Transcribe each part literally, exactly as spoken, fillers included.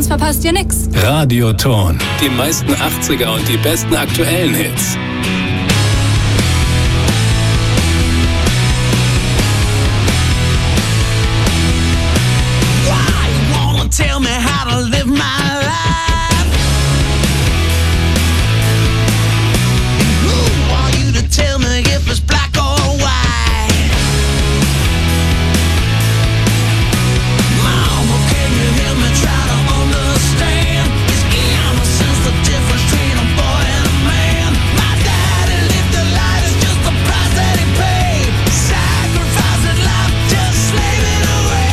sonst verpasst ihr nix. Radioton. Die meisten achtziger und die besten aktuellen Hits. Tell me how to live my life. Who are you to tell me if it's black or white? Mama, can you hear me try to understand? Is innocence the difference between a boy and a man? My daddy lived a life, it's just the price that he paid. Sacrificed his life, just slave it away.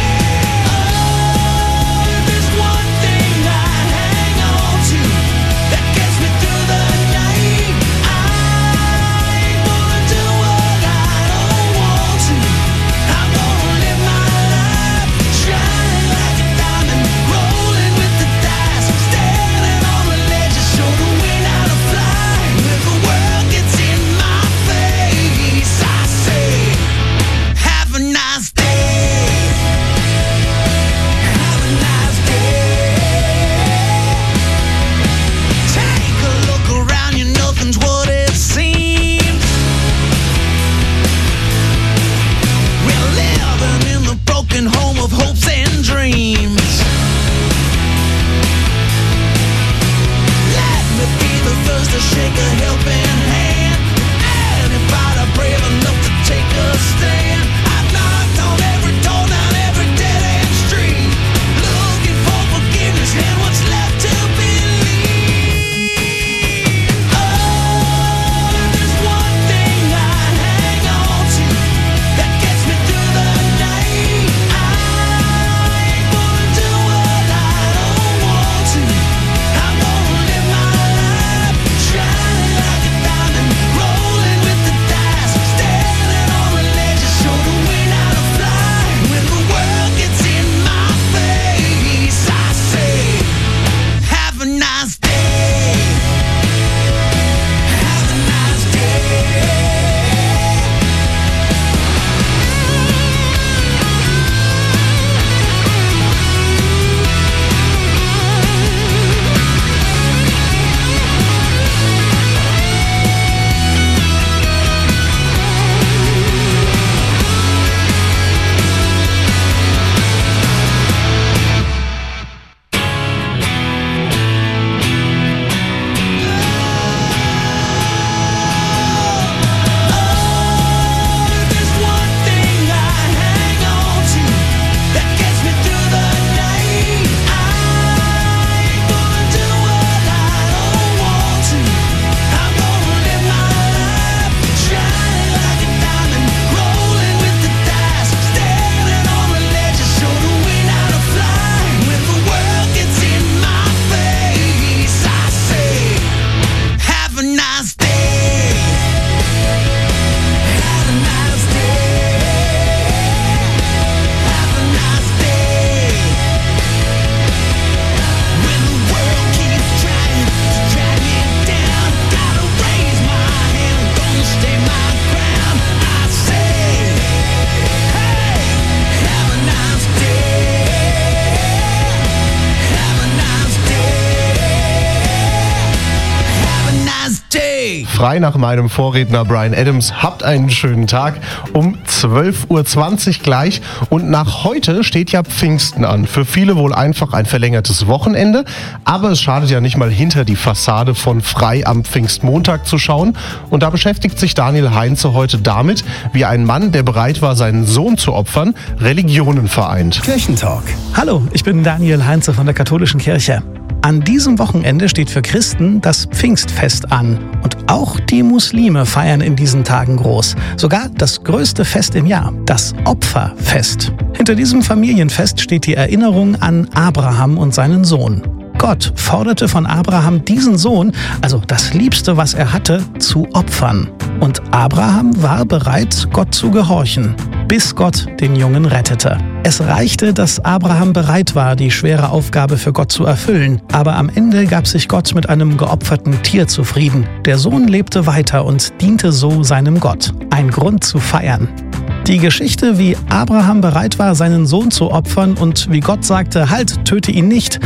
Frei nach meinem Vorredner Bryan Adams. Habt einen schönen Tag. Um zwölf Uhr zwanzig gleich. Und nach heute steht ja Pfingsten an. Für viele wohl einfach ein verlängertes Wochenende. Aber es schadet ja nicht mal hinter die Fassade von Frei am Pfingstmontag zu schauen. Und da beschäftigt sich Daniel Heinze heute damit, wie ein Mann, der bereit war, seinen Sohn zu opfern, Religionen vereint. Kirchentalk. Hallo, ich bin Daniel Heinze von der Katholischen Kirche. An diesem Wochenende steht für Christen das Pfingstfest an. Und auch die Muslime feiern in diesen Tagen groß. Sogar das größte Fest im Jahr, das Opferfest. Hinter diesem Familienfest steht die Erinnerung an Abraham und seinen Sohn. Gott forderte von Abraham diesen Sohn, also das Liebste, was er hatte, zu opfern. Und Abraham war bereit, Gott zu gehorchen, bis Gott den Jungen rettete. Es reichte, dass Abraham bereit war, die schwere Aufgabe für Gott zu erfüllen. Aber am Ende gab sich Gott mit einem geopferten Tier zufrieden. Der Sohn lebte weiter und diente so seinem Gott. Ein Grund zu feiern. Die Geschichte, wie Abraham bereit war, seinen Sohn zu opfern und wie Gott sagte, halt, töte ihn nicht,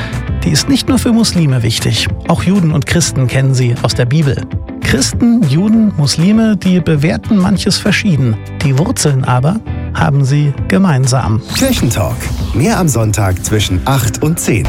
die ist nicht nur für Muslime wichtig. Auch Juden und Christen kennen sie aus der Bibel. Christen, Juden, Muslime, die bewerten manches verschieden. Die Wurzeln aber haben sie gemeinsam. Kirchentalk. Mehr am Sonntag zwischen acht und zehn.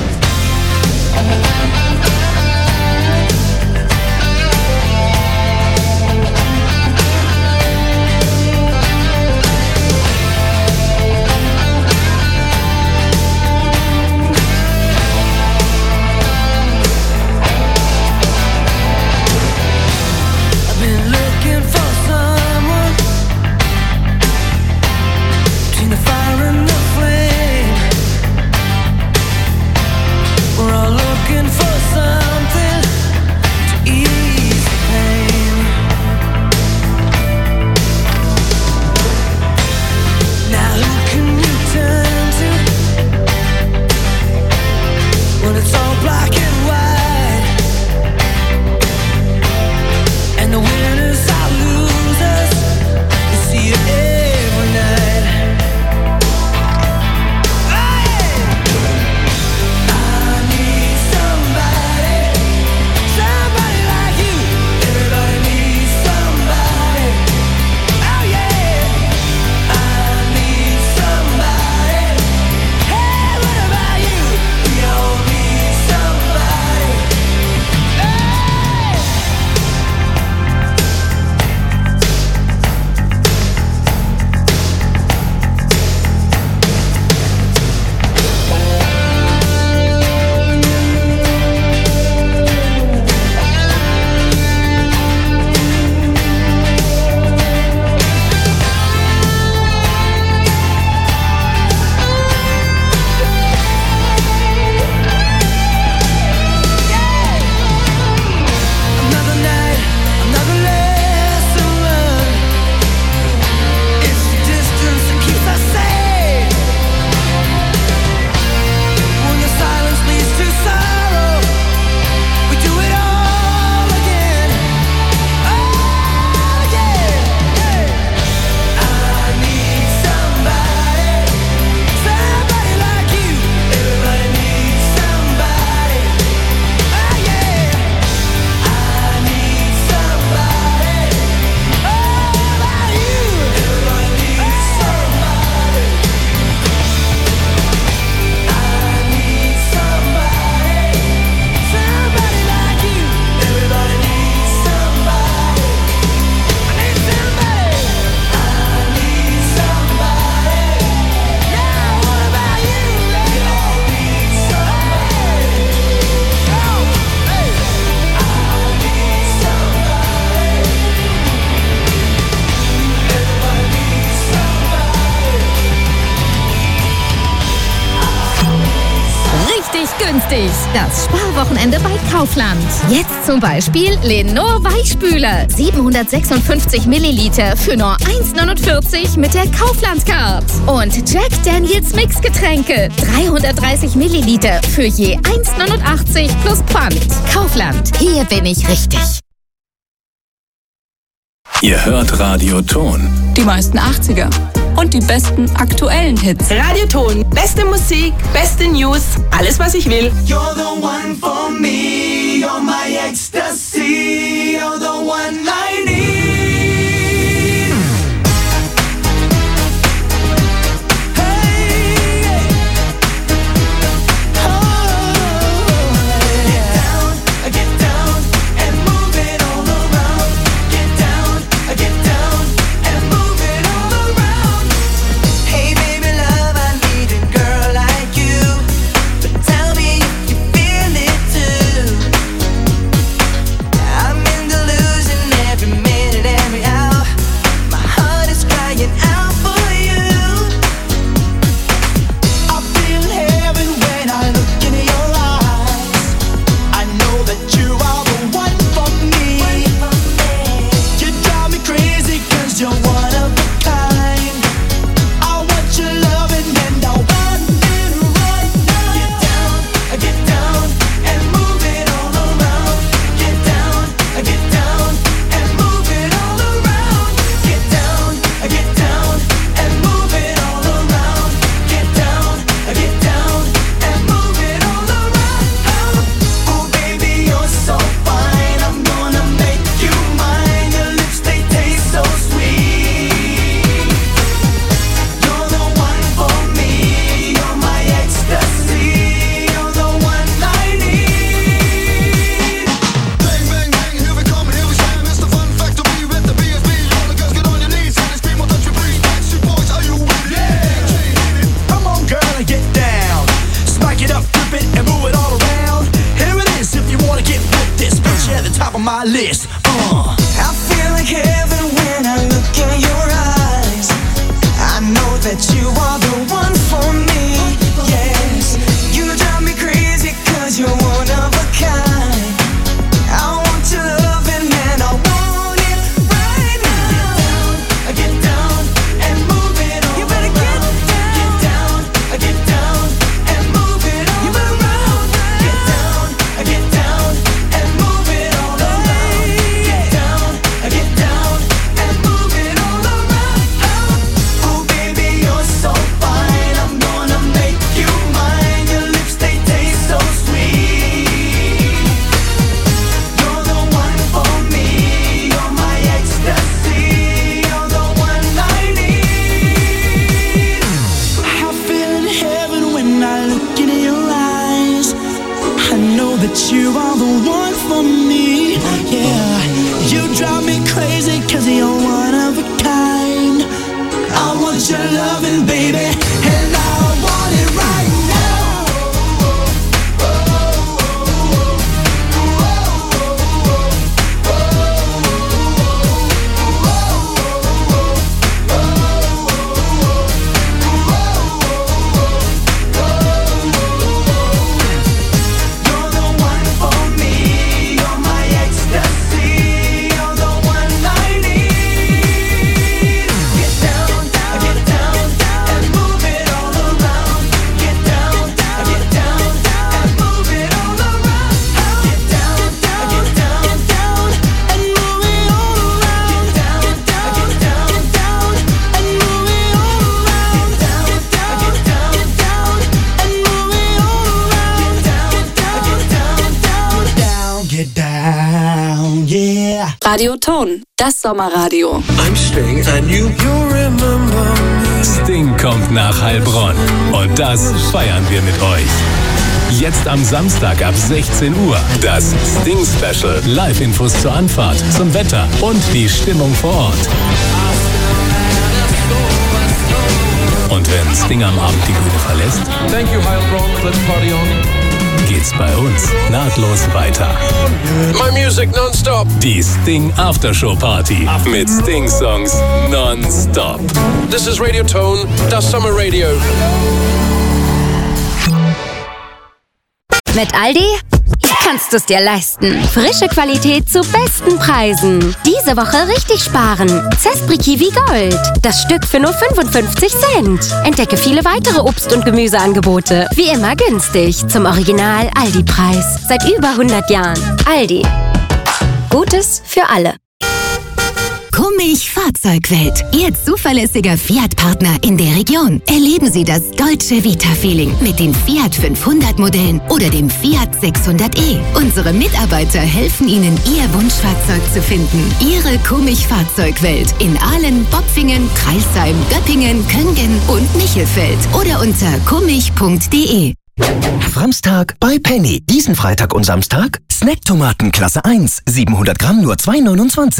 günstig. Das Sparwochenende bei Kaufland. Jetzt zum Beispiel Lenor Weichspüler. siebenhundertsechsundfünfzig Milliliter für nur eins neunundvierzig mit der Kaufland-Card. Und Jack Daniels Mixgetränke. dreihundertdreißig Milliliter für je eins neunundachtzig plus Pfand. Kaufland. Hier bin ich richtig. Ihr hört Radio Ton. Die meisten achtziger und die besten aktuellen Hits. Radio Ton. Beste Musik, beste News, alles was ich will. You're the one for me, you're my ecstasy, you're the one I need. I'm list. Uh. I feel like heaven when I look in your eyes. I know that you are the one for me. Yes, you drive me crazy 'cause you're one of a kind. I want your loving and I want it right now. Get down, get down and move it all. You better get down, get down, get down and move it all. You better round, get down, get down and move it all around. Get down, get down and move it all around. Oh baby, you're so fine. I'm gonna make you mine. Your lips they taste so sweet. You're the one for me. You're my ecstasy. You're the one I need. I feel in heaven when I look in your eyes. I know that you are the one for me. Yeah, you drive me crazy 'cause you're one of a kind. I want your loving, baby, and I want it right now. You're the one for me. You're my ecstasy. You're the one I need. Get down, get down, and move it all around. Get down, get down, and move it all around. Get down, get down, down, and move it all around. Get down, get down, down, and move it all around. Get down, get down, down, and move it all around. Get down, get down, down, down, get down, yeah. Radio Ton, das Sommerradio. I'm Sting and you, you remember me. Sting kommt nach Heilbronn. Und das feiern wir mit euch. Jetzt am Samstag ab sechzehn Uhr. Das Sting Special. Live-Infos zur Anfahrt, zum Wetter und die Stimmung vor Ort. Und wenn Sting am Abend die Bühne verlässt, Thank you, Heilbronn. Let's party on. geht's bei uns nahtlos weiter. My music non-stop. Die Sting Aftershow Party mit Sting-Songs non-stop. This is Radio Tone, das Summer Radio. Mit Aldi kannst du es dir leisten. Frische Qualität zu besten Preisen. Diese Woche richtig sparen. Zespri Kiwi Gold. Das Stück für nur fünfundfünfzig Cent. Entdecke viele weitere Obst- und Gemüseangebote. Wie immer günstig. Zum Original Aldi-Preis. Seit über hundert Jahren. Aldi. Gutes für alle. Kummig Fahrzeugwelt, Ihr zuverlässiger Fiat-Partner in der Region. Erleben Sie das deutsche Vita-Feeling mit den Fiat fünfhundert Modellen oder dem Fiat sechshundert e. Unsere Mitarbeiter helfen Ihnen, Ihr Wunschfahrzeug zu finden. Ihre Kummig Fahrzeugwelt in Ahlen, Bopfingen, Kreilsheim, Göppingen, Köngen und Michelfeld oder unter kummig punkt de. Samstag bei Penny. Diesen Freitag und Samstag Snacktomaten Klasse eins. siebenhundert Gramm nur zwei neunundzwanzig.